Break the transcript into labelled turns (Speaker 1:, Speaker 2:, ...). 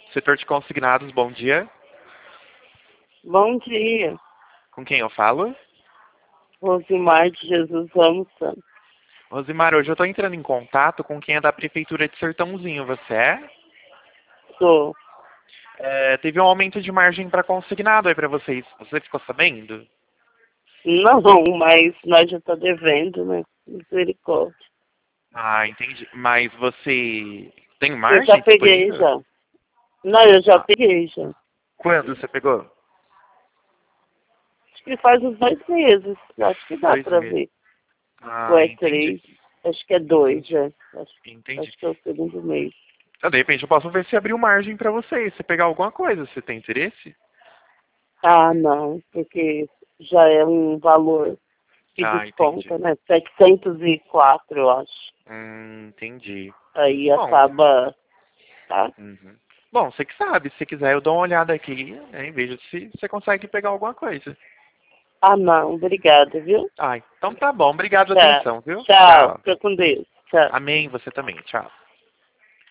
Speaker 1: Setor de consignados, bom dia.
Speaker 2: Bom dia,
Speaker 1: Com quem eu falo?
Speaker 2: Rosimar de Jesus Ramos Santos.
Speaker 1: Rosimar, hoje eu estou entrando em contato com quem é da Prefeitura de Sertãozinho. Você é?
Speaker 2: Sou.
Speaker 1: Teve um aumento de margem para consignado aí para vocês. Você ficou sabendo?
Speaker 2: Não, mas nós já tá devendo, né? Misericórdia.
Speaker 1: Ah, entendi. Mas você tem
Speaker 2: Eu já
Speaker 1: margem
Speaker 2: peguei
Speaker 1: disponível?
Speaker 2: já. Não, eu já
Speaker 1: Ah,
Speaker 2: peguei já.
Speaker 1: quando você pegou?
Speaker 2: Acho que faz uns 2 meses. Acho que dá
Speaker 1: 2
Speaker 2: pra
Speaker 1: meses.
Speaker 2: ver. Ou
Speaker 1: Ah,
Speaker 2: é
Speaker 1: entendi.
Speaker 2: 3? Acho que é 2,
Speaker 1: Entendi.
Speaker 2: é.
Speaker 1: Entendi.
Speaker 2: Acho que é o segundo mês.
Speaker 1: Então, de repente eu posso ver se abriu margem para vocês. Você pegar alguma coisa. Você tem interesse?
Speaker 2: Ah, não, porque já é um valor que
Speaker 1: Ah, entendi.
Speaker 2: desconta, né? 704, eu acho.
Speaker 1: Entendi.
Speaker 2: Aí
Speaker 1: Bom,
Speaker 2: acaba, tá?
Speaker 1: uhum. Bom, você que sabe. Se quiser, eu dou uma olhada aqui, né, e vejo se você consegue pegar alguma coisa.
Speaker 2: Ah, não, obrigada, viu?
Speaker 1: Ah, então tá bom. Obrigado pela
Speaker 2: Tchau.
Speaker 1: atenção, viu?
Speaker 2: Tchau.
Speaker 1: Tchau.
Speaker 2: Fica com Deus. Tchau.
Speaker 1: Amém. Você também. Tchau.